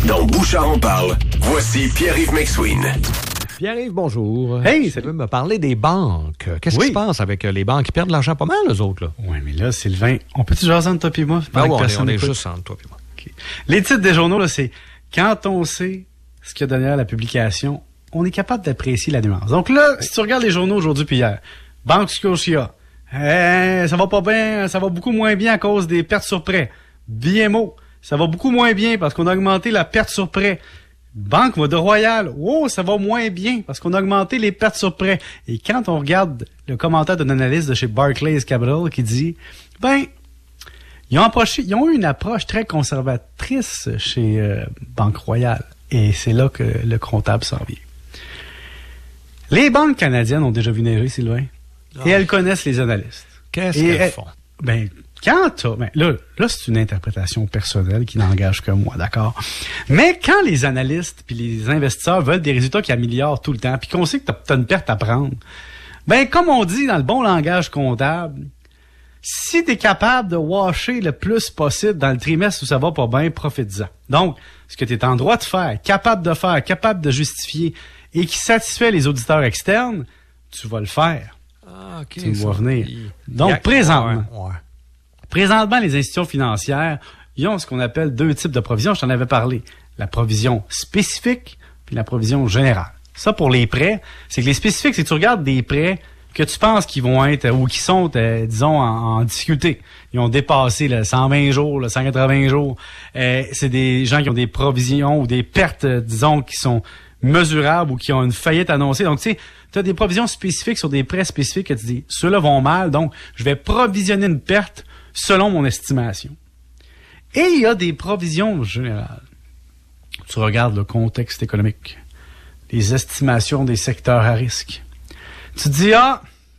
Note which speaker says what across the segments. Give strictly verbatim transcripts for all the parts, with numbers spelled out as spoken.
Speaker 1: Dans Bouchard en parle, voici Pierre-Yves McSween.
Speaker 2: Pierre-Yves, bonjour.
Speaker 3: Hey,
Speaker 2: ça veut me parler des banques. Qu'est-ce
Speaker 3: oui.
Speaker 2: qui se passe avec les banques? Ils perdent de l'argent pas mal, eux autres, là.
Speaker 3: Oui, mais là, Sylvain, on peut-tu jaser entre toi et moi?
Speaker 2: Ah ouais, on est, on est juste entre toi et moi.
Speaker 3: Okay. Les titres des journaux, là, c'est quand on sait ce qu'il y a derrière la publication, on est capable d'apprécier la nuance. Donc là, si tu regardes les journaux aujourd'hui puis hier, Banque Scotia, eh, ça va pas bien, ça va beaucoup moins bien à cause des pertes sur prêt. B M O, ça va beaucoup moins bien parce qu'on a augmenté la perte sur prêt. Banque de Royal, oh, ça va moins bien parce qu'on a augmenté les pertes sur prêt. Et quand on regarde le commentaire d'un analyste de chez Barclays Capital qui dit, ben, ils ont approché, ils ont eu une approche très conservatrice chez euh, Banque Royale. Et c'est là que le comptable s'en vient. Les banques canadiennes ont déjà vu neiger, Sylvain. Oh. Et elles connaissent les analystes.
Speaker 2: Qu'est-ce et qu'elles elles, font?
Speaker 3: Ben, quand t'as, ben, là, là, c'est une interprétation personnelle qui n'engage que moi, d'accord? Mais quand les analystes puis les investisseurs veulent des résultats qui améliorent tout le temps, puis qu'on sait que t'as, t'as une perte à prendre, ben, comme on dit dans le bon langage comptable, si t'es capable de washer le plus possible dans le trimestre où ça va pas bien, profite-en. Donc, ce que t'es en droit de faire, capable de faire, capable de justifier et qui satisfait les auditeurs externes, tu vas le faire.
Speaker 2: Ah, OK.
Speaker 3: Tu me vois venir.
Speaker 2: Il...
Speaker 3: Donc, a... présentement,
Speaker 2: ouais, ouais.
Speaker 3: présentement, les institutions financières, ils ont ce qu'on appelle deux types de provisions. Je t'en avais parlé. La provision spécifique puis la provision générale. Ça, pour les prêts, c'est que les spécifiques, c'est que tu regardes des prêts que tu penses qu'ils vont être ou qui sont, euh, disons, en, en difficulté. Ils ont dépassé le cent vingt jours, le cent quatre-vingts jours. Euh, c'est des gens qui ont des provisions ou des pertes, euh, disons, qui sont mesurables ou qui ont une faillite annoncée. Donc, tu sais, tu as des provisions spécifiques sur des prêts spécifiques que tu dis, ceux-là vont mal, donc je vais provisionner une perte selon mon estimation. Et il y a des provisions générales. Tu regardes le contexte économique, les estimations des secteurs à risque. Tu te dis, ah,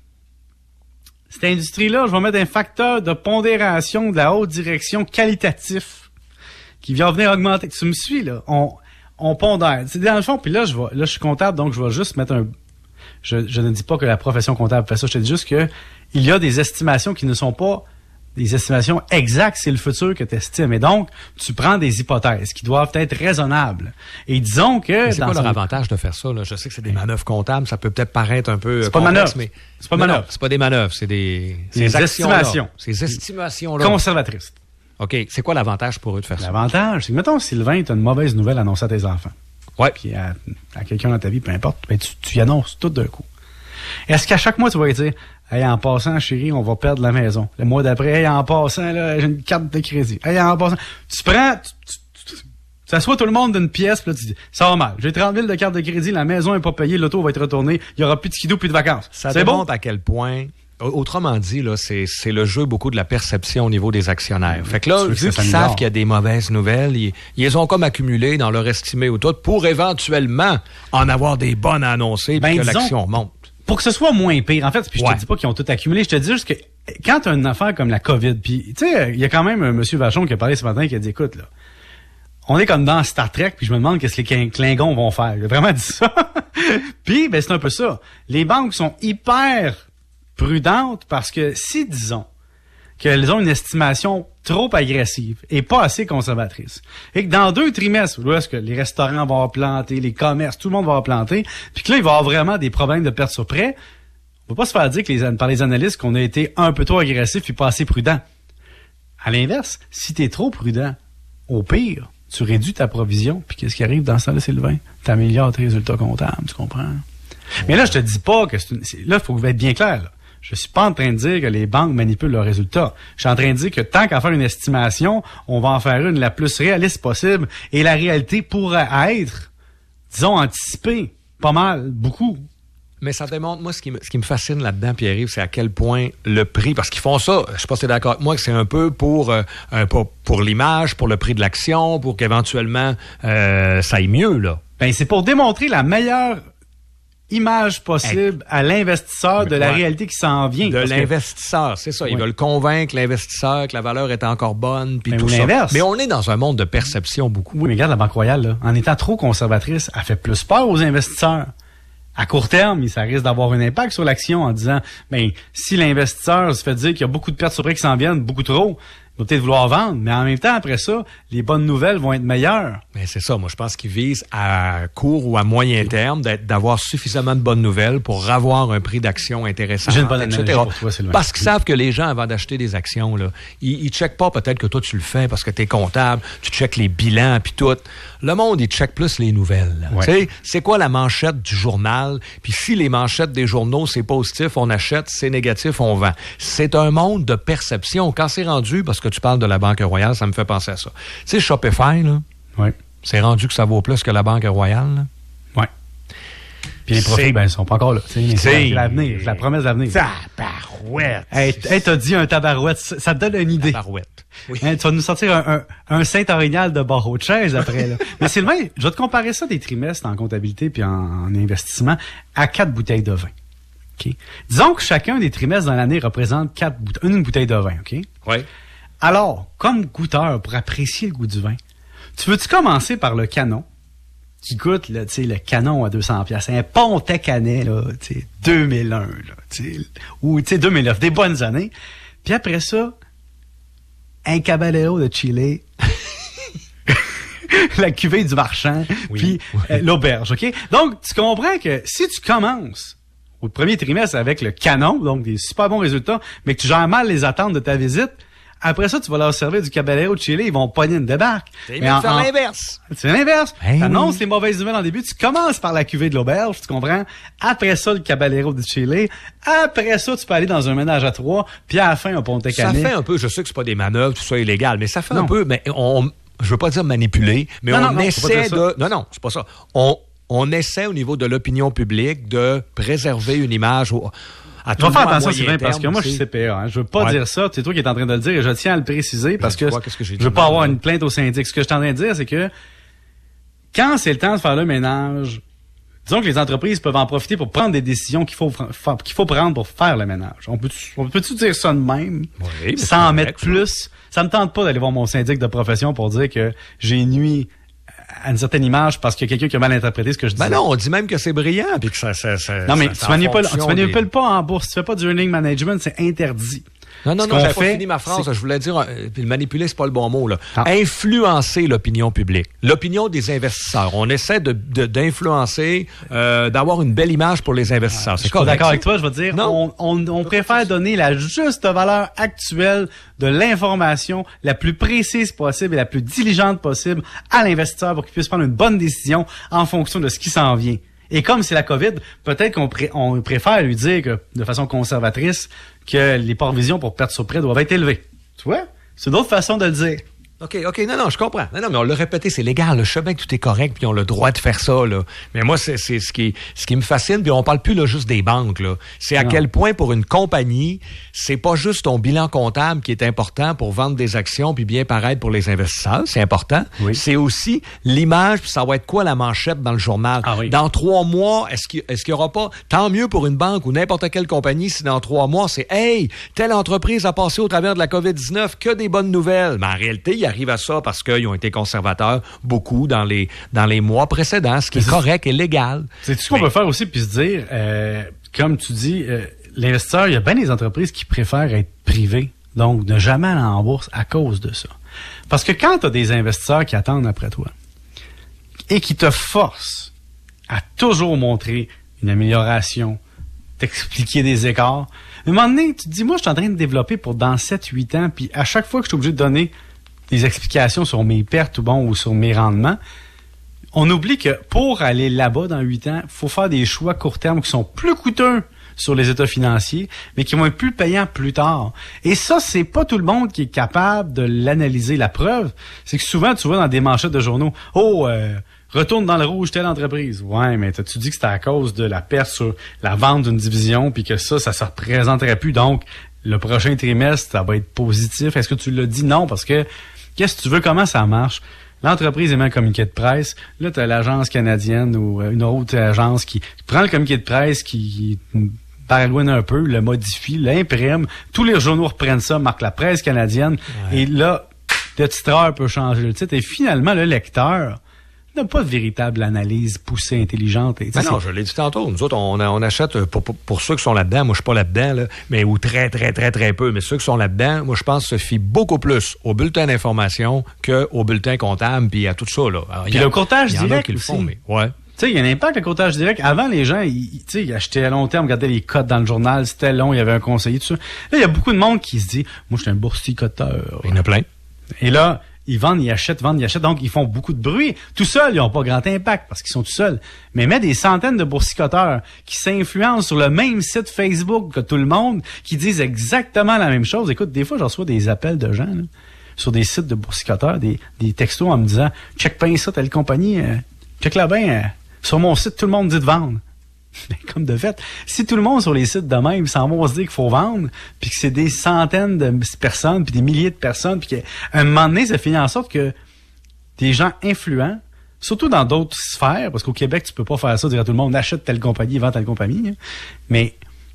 Speaker 3: cette industrie-là, je vais mettre un facteur de pondération de la haute direction qualitatif qui vient venir augmenter. Tu me suis, là? On, on pondère. C'est dans le fond, puis là, je vais, là, je suis comptable, donc je vais juste mettre un... Je, je ne dis pas que la profession comptable fait ça, je te dis juste que il y a des estimations qui ne sont pas des estimations exactes, c'est le futur que tu estimes. Et donc, tu prends des hypothèses qui doivent être raisonnables. Et disons que...
Speaker 2: Mais c'est
Speaker 3: dans
Speaker 2: quoi
Speaker 3: son...
Speaker 2: leur avantage de faire ça, là? Je sais que c'est des manœuvres comptables, ça peut peut-être paraître un peu...
Speaker 3: C'est pas manœuvre.
Speaker 2: Mais...
Speaker 3: C'est pas manœuvre.
Speaker 2: C'est pas des manœuvres, c'est des...
Speaker 3: Des
Speaker 2: ces
Speaker 3: estimations.
Speaker 2: Ces estimations-là.
Speaker 3: Conservatrices.
Speaker 2: OK. C'est quoi l'avantage pour eux de faire ça?
Speaker 3: L'avantage, c'est que, mettons, Sylvain, tu as une mauvaise nouvelle à annoncer à tes enfants.
Speaker 2: Ouais.
Speaker 3: Puis à, à quelqu'un dans ta vie, peu importe, ben tu, tu y annonces tout d'un coup. Est-ce qu'à chaque mois, tu vas lui dire, hey, en passant, chérie, on va perdre la maison. Le mois d'après, hey, en passant, là, j'ai une carte de crédit. Hey, en passant, tu prends, tu, tu, tu, tu s'assois tout le monde d'une pièce, puis là, tu dis, ça va mal. J'ai trente mille de carte de crédit, la maison est pas payée, l'auto va être retournée, il y aura plus de skidoo, plus de vacances.
Speaker 2: Ça
Speaker 3: c'est
Speaker 2: démontre
Speaker 3: bon?
Speaker 2: À quel point, autrement dit, là, c'est, c'est le jeu beaucoup de la perception au niveau des actionnaires. Fait que là, vu qu'ils savent qu'il y a des mauvaises nouvelles, ils, ils les ont comme accumulées dans leur estimé ou tout pour éventuellement en avoir des bonnes à annoncer
Speaker 3: ben,
Speaker 2: puis que
Speaker 3: disons,
Speaker 2: l'action monte.
Speaker 3: Pour que ce soit moins pire, en fait, puis je
Speaker 2: ouais.
Speaker 3: te dis pas qu'ils ont tout accumulé, je te dis juste que quand tu as une affaire comme la COVID, puis tu sais, il y a quand même un monsieur Vachon qui a parlé ce matin qui a dit, écoute, là, on est comme dans Star Trek, puis je me demande qu'est-ce que les Klingons vont faire. Il a vraiment dit ça. Puis, ben c'est un peu ça. Les banques sont hyper prudentes parce que si, disons, qu'elles ont une estimation trop agressive et pas assez conservatrice, et que dans deux trimestres, où est-ce que les restaurants vont avoir planté, les commerces, tout le monde va avoir planté, puis que là, il va y avoir vraiment des problèmes de perte sur prêt, on peut pas se faire dire que les, par les analystes qu'on a été un peu trop agressif et pas assez prudent. À l'inverse, si tu es trop prudent, au pire, tu réduis ta provision, puis qu'est-ce qui arrive dans ce temps-là, Sylvain? Tu améliores tes résultats comptables, tu comprends? Ouais. Mais là, je te dis pas que c'est une... C'est, là, il faut être bien clair, là. Je suis pas en train de dire que les banques manipulent leurs résultats. Je suis en train de dire que tant qu'à faire une estimation, on va en faire une la plus réaliste possible. Et la réalité pourrait être, disons, anticipée. Pas mal, beaucoup.
Speaker 2: Mais ça démontre, moi, ce qui me, ce qui me fascine là-dedans, Pierre-Yves, c'est à quel point le prix, parce qu'ils font ça, je sais pas si tu es d'accord avec moi, que c'est un peu pour, euh, pour, pour l'image, pour le prix de l'action, pour qu'éventuellement euh, ça aille mieux, là.
Speaker 3: Ben, c'est pour démontrer la meilleure image possible hey. à l'investisseur de la ouais. réalité qui s'en vient.
Speaker 2: De l'investisseur, que... c'est ça. Ils ouais. veulent convaincre l'investisseur que la valeur est encore bonne, puis tout ça.
Speaker 3: L'inverse.
Speaker 2: Mais on est dans un monde de perception beaucoup.
Speaker 3: Oui, mais regarde la Banque Royale, là, en étant trop conservatrice, elle fait plus peur aux investisseurs. À court terme, ça risque d'avoir un impact sur l'action en disant, ben, si l'investisseur se fait dire qu'il y a beaucoup de pertes sur prêt qui s'en viennent, beaucoup trop, vont peut-être vouloir vendre, mais en même temps, après ça, les bonnes nouvelles vont être meilleures.
Speaker 2: Mais c'est ça, moi je pense qu'ils visent à court ou à moyen terme d'être, d'avoir suffisamment de bonnes nouvelles pour avoir un prix d'action intéressant.
Speaker 3: J'ai une bonne analogie pour toi, Sylvain.
Speaker 2: Parce qu'ils savent que les gens, avant d'acheter des actions, là, ils, ils checkent pas peut-être que toi tu le fais parce que tu es comptable, tu checkes les bilans puis tout. Le monde, il check plus les nouvelles. Ouais. Tu sais, c'est quoi la manchette du journal? Puis si les manchettes des journaux, c'est positif, on achète, c'est négatif, on vend. C'est un monde de perception. Quand c'est rendu, parce que tu parles de la Banque Royale, ça me fait penser à ça. Tu sais, Shopify, là,
Speaker 3: ouais.
Speaker 2: c'est rendu que ça vaut plus que la Banque Royale. Là.
Speaker 3: Oui. Puis les profits, ben, ils sont pas encore là. C'est, c'est l'avenir, c'est la promesse d'avenir.
Speaker 2: Tabarouette!
Speaker 3: Hey, hey, t'as dit un tabarouette, ça, ça te donne une idée.
Speaker 2: Tabarouette. Oui.
Speaker 3: Hein, tu vas nous sortir un, un, un Saint-Orignal de barreau de chaise après, là. Mais Sylvain, je vais te comparer ça des trimestres en comptabilité puis en, en investissement à quatre bouteilles de vin. Okay? Disons que chacun des trimestres dans l'année représente quatre bouteilles, une bouteille de vin, OK?
Speaker 2: Oui.
Speaker 3: Alors, comme goûteur, pour apprécier le goût du vin, tu veux-tu commencer par le canon, qui goûte, là, tu sais, le canon à deux cents piastres, un Pontet Canet, là, tu sais, deux mille un, là, tu sais, ou, tu sais, deux mille neuf, des bonnes années. Puis après ça, un Caballero de Chile, la cuvée du marchand, oui, puis oui. Euh, l'auberge, OK? Donc, tu comprends que si tu commences au premier trimestre avec le canon, donc des super bons résultats, mais que tu gères mal les attentes de ta visite, après ça, tu vas leur servir du Caballero de Chile, ils vont pogner une débarque.
Speaker 2: C'est l'inverse.
Speaker 3: C'est l'inverse.
Speaker 2: Hey
Speaker 3: tu annonces
Speaker 2: oui.
Speaker 3: les mauvaises nouvelles en début, tu commences par la cuvée de l'auberge, tu comprends? Après ça, le Caballero de Chile. Après ça, tu peux aller dans un ménage à trois, puis à la fin, un Pontet Canet.
Speaker 2: Ça fait un peu, je sais que c'est pas des manœuvres, tout ça est illégal, mais ça fait non. un peu, mais on, je veux pas dire manipuler, mais non, on non, essaie non, de... Non, non, c'est pas ça. On, on essaie au niveau de l'opinion publique de préserver une image... Au, À
Speaker 3: je vais faire attention, Sylvain, parce que moi, je suis C P A. Hein. Je veux pas ouais. dire ça. C'est toi qui es en train de le dire et je tiens à le préciser parce que,
Speaker 2: quoi, que je
Speaker 3: veux pas avoir une plainte au syndic. Ce que je suis en train de dire, c'est que quand c'est le temps de faire le ménage, disons que les entreprises peuvent en profiter pour prendre des décisions qu'il faut, qu'il faut prendre pour faire le ménage. On peut-tu, on peut-tu dire ça de même?
Speaker 2: Oui,
Speaker 3: sans en mettre plus? Ça me tente pas d'aller voir mon syndic de profession pour dire que j'ai nuit à une certaine image parce qu'il y a quelqu'un qui a mal interprété ce que je disais.
Speaker 2: Ben non, on dit même que c'est brillant puis que ça, ça, ça
Speaker 3: non, mais
Speaker 2: ça,
Speaker 3: tu manipules, tu manipules
Speaker 2: des...
Speaker 3: pas en bourse. Tu fais pas du earning management, c'est interdit.
Speaker 2: Non, non, non, j'avais pas fini ma phrase. Je voulais dire, euh, manipuler, c'est pas le bon mot, là.
Speaker 3: Ah.
Speaker 2: Influencer l'opinion publique. L'opinion des investisseurs. On essaie de, de, d'influencer, euh, d'avoir une belle image pour les investisseurs.
Speaker 3: Ah,
Speaker 2: c'est
Speaker 3: je suis d'accord avec toi, je vais dire,
Speaker 2: non.
Speaker 3: on, on, on préfère donner la juste valeur actuelle de l'information la plus précise possible et la plus diligente possible à l'investisseur pour qu'il puisse prendre une bonne décision en fonction de ce qui s'en vient. Et comme c'est la COVID, peut-être qu'on pré- on préfère lui dire que, de façon conservatrice, que les provisions pour perte sur prêt doivent être élevées. Tu vois? C'est d'autres façons de le dire.
Speaker 2: OK, OK, non, non, je comprends. Non, non, mais on l'a répété, c'est légal. Là. Je sais bien que tout est correct, puis on a le droit de faire ça, là. Mais moi, c'est, c'est ce qui, ce qui me fascine, puis on parle plus là juste des banques, là. C'est à non. quel point, pour une compagnie, c'est pas juste ton bilan comptable qui est important pour vendre des actions puis bien paraître pour les investisseurs, c'est important.
Speaker 3: Oui.
Speaker 2: C'est aussi l'image, puis ça va être quoi la manchette dans le journal.
Speaker 3: Ah oui.
Speaker 2: Dans trois mois, est-ce qu'il, est-ce qu'il y aura pas, tant mieux pour une banque ou n'importe quelle compagnie, si dans trois mois, c'est, hey, telle entreprise a passé au travers de la covid dix-neuf, que des bonnes nouvelles. Mais en réalité, il arrive à ça parce qu'ils ont été conservateurs beaucoup dans les dans les mois précédents, ce qui est, est correct et légal.
Speaker 3: C'est tout ce qu'on Mais... peut faire aussi, puis se dire, euh, comme tu dis, euh, l'investisseur, il y a bien des entreprises qui préfèrent être privées, donc ne jamais aller en bourse à cause de ça. Parce que quand tu as des investisseurs qui attendent après toi et qui te forcent à toujours montrer une amélioration, t'expliquer des écarts, à un moment donné, tu te dis, moi, je suis en train de développer pour dans sept huit ans, puis à chaque fois que je suis obligé de donner des explications sur mes pertes ou bon ou sur mes rendements, on oublie que pour aller là-bas dans huit ans, il faut faire des choix court terme qui sont plus coûteux sur les états financiers, mais qui vont être plus payants plus tard. Et ça, c'est pas tout le monde qui est capable de l'analyser. La preuve, c'est que souvent, tu vois dans des manchettes de journaux, « Oh, euh, retourne dans le rouge telle entreprise. » Ouais, mais t'as-tu dit que c'était à cause de la perte sur la vente d'une division, puis que ça, ça se représenterait plus. Donc, le prochain trimestre, ça va être positif. Est-ce que tu l'as dit? Non, parce que qu'est-ce que tu veux? Comment ça marche? L'entreprise émet un communiqué de presse. Là, tu as l'agence canadienne ou une autre agence qui prend le communiqué de presse, qui paréloigne un peu, le modifie, l'imprime. Tous les journaux reprennent ça, marquent la presse canadienne. Ouais. Et là, le titreur peut changer le titre. Et finalement, le lecteur n'a pas de véritable analyse poussée, intelligente. Et,
Speaker 2: ben non, je l'ai dit tantôt. Nous autres, on, on achète, pour, pour, pour ceux qui sont là-dedans, moi je suis pas là-dedans, là, mais ou très, très, très, très peu, mais ceux qui sont là-dedans, moi je pense se fient beaucoup plus au bulletin d'information qu'au bulletin comptable, puis à tout ça. Là. Alors,
Speaker 3: puis le courtage direct
Speaker 2: qui le font, mais ouais.
Speaker 3: Tu sais, il y a un impact, le courtage direct. Avant, les gens, ils, ils achetaient à long terme, regardaient les cotes dans le journal, c'était long, il y avait un conseiller, tout ça. Là, il y a beaucoup de monde qui se dit, moi, je suis un boursicoteur.
Speaker 2: Il y en a plein.
Speaker 3: Et là, ils vendent, ils achètent, vendent, ils achètent. Donc, ils font beaucoup de bruit. Tout seuls, ils n'ont pas grand impact parce qu'ils sont tout seuls. Mais mettre des centaines de boursicoteurs qui s'influencent sur le même site Facebook que tout le monde, qui disent exactement la même chose. Écoute, des fois, j'en reçois des appels de gens là, sur des sites de boursicoteurs, des, des textos en me disant « Check bien ça, telle compagnie. Euh, check là bien. Euh, sur mon site, tout le monde dit de vendre. » Mais comme de fait, si tout le monde sur les sites de même s'en va se dire qu'il faut vendre, puis que c'est des centaines de personnes, puis des milliers de personnes, puis qu'à un moment donné, ça finit en sorte que des gens influents, surtout dans d'autres sphères, parce qu'au Québec, tu peux pas faire ça, dire à tout le monde, achète telle compagnie, vend telle compagnie, hein, mais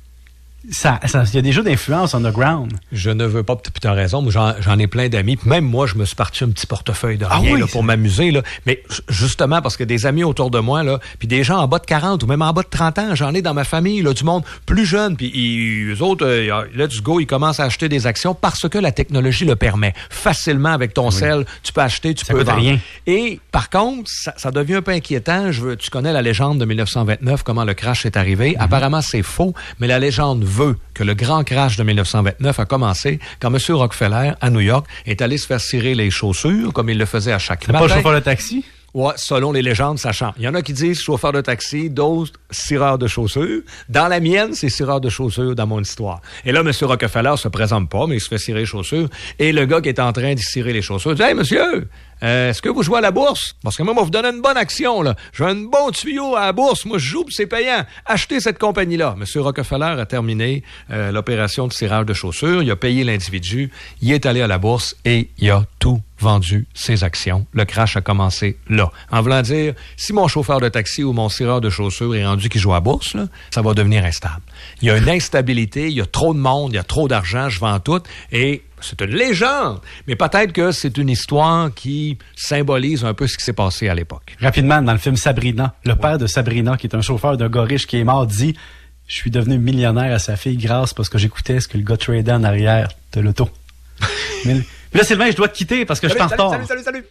Speaker 3: ça, ça, il y a des jeux d'influence underground.
Speaker 2: Je ne veux pas, puis tu as raison, moi j'en, j'en ai plein d'amis, puis même moi, je me suis parti un petit portefeuille de rien ah oui, là, pour m'amuser, là. Mais justement, parce que des amis autour de moi, là, puis des gens en bas de quarante ou même en bas de trente ans, j'en ai dans ma famille, là, du monde plus jeune, puis ils, eux autres, euh, let's go, ils commencent à acheter des actions parce que la technologie le permet. Facilement, avec ton oui. cell, tu peux acheter, tu
Speaker 3: ça
Speaker 2: peux vendre.
Speaker 3: Rien.
Speaker 2: Et par contre, ça, ça devient un peu inquiétant. Je veux, tu connais la légende de dix-neuf cent vingt-neuf, comment le crash est arrivé. Mm-hmm. Apparemment, c'est faux, mais la légende veut que le grand crash de dix-neuf cent vingt-neuf a commencé quand M. Rockefeller, à New York, est allé se faire cirer les chaussures, comme il le faisait à chaque matin.
Speaker 3: C'est pas le chauffeur de taxi?
Speaker 2: Ouais, selon les légendes, ça change. Il y en a qui disent chauffeur de taxi, d'autres cireur de chaussures. Dans la mienne, c'est cireur de chaussures dans mon histoire. Et là, M. Rockefeller se présente pas, mais il se fait cirer les chaussures. Et le gars qui est en train d'y cirer les chaussures dit « Hey, monsieur! Euh, est-ce que vous jouez à la bourse? Parce que moi, moi, vous donne une bonne action, là. J'ai un bon tuyau à la bourse. Moi, je joue, puis c'est payant. Achetez cette compagnie-là. M. Rockefeller a terminé euh, l'opération de cirage de chaussures. Il a payé l'individu. Il est allé à la bourse et il a tout vendu ses actions. Le crash a commencé là. En voulant dire, si mon chauffeur de taxi ou mon cireur de chaussures est rendu qui joue à la bourse, là, ça va devenir instable. Il y a une instabilité, il y a trop de monde, il y a trop d'argent, je vends tout, et c'est une légende, mais peut-être que c'est une histoire qui symbolise un peu ce qui s'est passé à l'époque.
Speaker 3: Rapidement, dans le film Sabrina, le ouais. père de Sabrina, qui est un chauffeur d'un gars riche qui est mort, dit « Je suis devenu millionnaire à sa fille grâce parce que j'écoutais ce que le gars tradait en arrière de l'auto. » Mais là, Sylvain, je dois te quitter parce que salut, je t'en retard.
Speaker 2: Salut, salut, salut!